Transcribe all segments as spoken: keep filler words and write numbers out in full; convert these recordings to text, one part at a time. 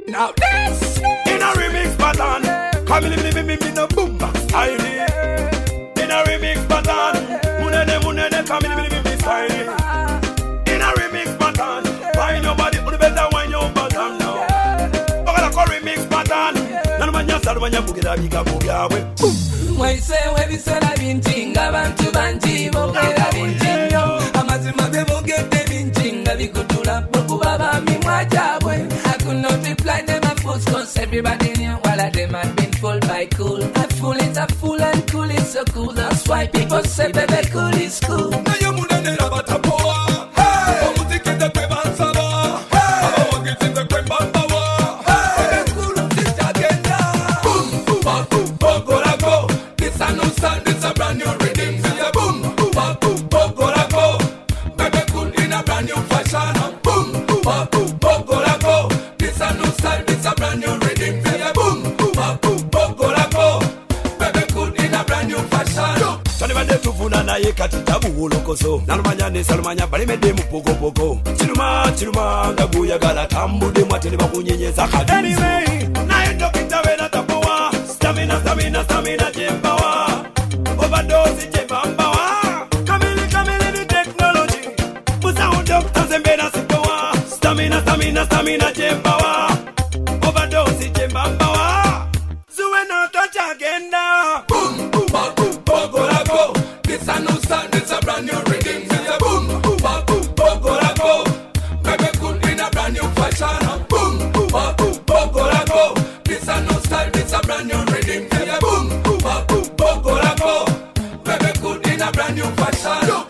Now this in a remix pattern. Come in, me, me, me, me, no boom back style. In a remix pattern. Munene, munene, come in, me, me, me, style. In a remix pattern. Find your body, put better wine your bottom now. Bagala ko remix pattern. Nanu manya salu manya bugida biga bugyawe. Why say we be say la binchinga bantu banji bogera binchinyo. Amazima be bogete binchinga bikutula bokuba ba mi mwajabwe. I could not reply them a force cause everybody knew while I them had been full by cool. A fool is a fool and cool is so cool. That's why people say baby cool is cool. Na yo munene rabata poa. Hey, o muziki de kwe bansaba. Hey, o muziki de kwe bambawa. Hey, cool is agenda. Boom, boom, boom, boom, go la go. This a new sound, this a brand new rhythm. Say a boom, boom, boom, boom, go la go. Baby cool in a brand new fashion. Boom, boom, boom, boom, go la go. This a new style, this a brand new rhythm. Say a boom, boom, boom, boom, go la go. Baby cool in a brand new fashion. Chani bade tufuna na ye kati tabu ulokoso. Nalumanya ne salumanya bali mede mu pogo pogo. Chiruma chiruma ngaguya gala tambu de mwatini bakunyenyeza kadi. Anyway, na endo kitawe na tapoa. Stamina stamina stamina jembawa. Overdose jebambawa. Kamili kamili ni technology. Musa udokta zembena sipoa. Stamina stamina stamina jembawa. Overdose jebambawa. Zuwe no touch agenda. Boom, boom, boom, boom, boom, go la go. This a new sound, this a brand new rhythm. Say a boom, boom, boom, boom, boom, go la go. Baby cool in a brand new fashion. Boom, boom, boom, boom, boom, go la go. This a new style, this a brand new rhythm. Say a boom, boom, boom, boom, boom, go la go. Baby cool in a brand new fashion.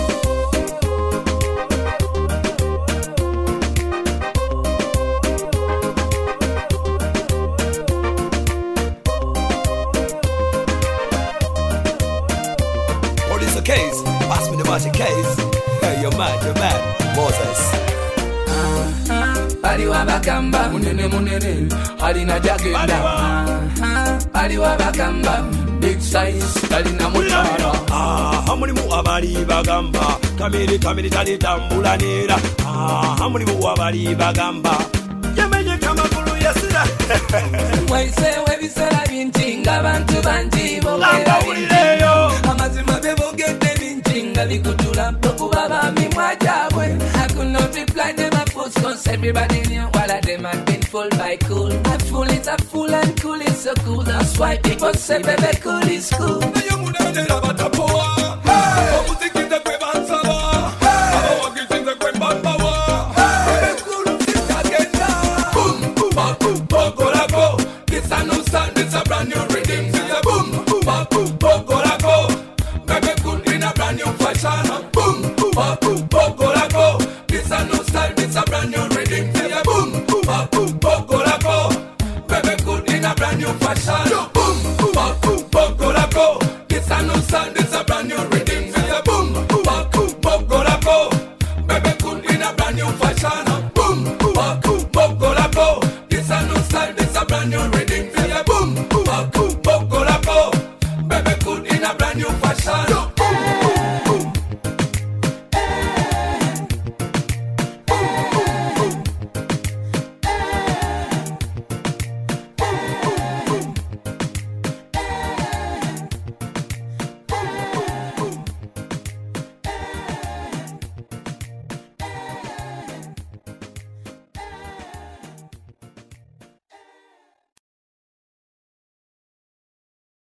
Police a case, pass me the magic case. Hey, you're mad, you're mad, Moses. Aliwa bakamba munene munene alina jagenda. Aliwa bakamba big size alina mutara. Ah, hamuli mu abali bagamba. Kamili kamili tali tambulanira. Ah, hamuli mu abali bagamba. Yemenye kama kulu yasira. Why say we be say la binchinga bantu banji Lamba bogera ulileyo. amazima be bogete binchinga bikutula bokuba ba mi mwajabwe. I could not reply them a force cause everybody knew while I them had been full by cool. A fool is a fool and cool is so cool. That's why people say baby cool is cool. Na yo munene rabata poa. Hey, o muziki de kwe